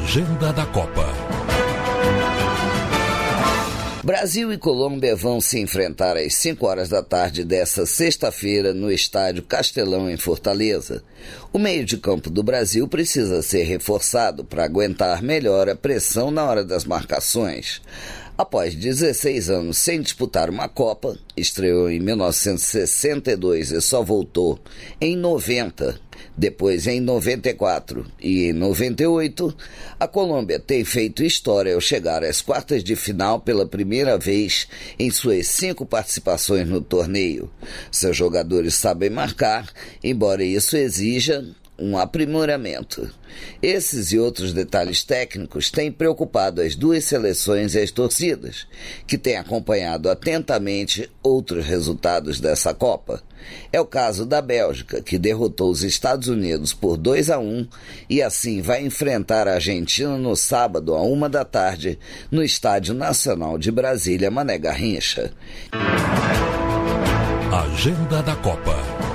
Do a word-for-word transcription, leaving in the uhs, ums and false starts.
Agenda da Copa. Brasil e Colômbia vão se enfrentar às cinco horas da tarde desta sexta-feira no estádio Castelão, em Fortaleza. O meio de campo do Brasil precisa ser reforçado para aguentar melhor a pressão na hora das marcações. Após dezesseis anos sem disputar uma Copa, estreou em mil novecentos e sessenta e dois e só voltou em noventa, depois em noventa e quatro e em noventa e oito, a Colômbia tem feito história ao chegar às quartas de final pela primeira vez em suas cinco participações no torneio. Seus jogadores sabem marcar, embora isso exija um aprimoramento. Esses e outros detalhes técnicos têm preocupado as duas seleções e as torcidas, que têm acompanhado atentamente outros resultados dessa Copa. É o caso da Bélgica, que derrotou os Estados Unidos por dois a um e assim vai enfrentar a Argentina no sábado a uma da tarde no Estádio Nacional de Brasília, Mané Garrincha. Agenda da Copa.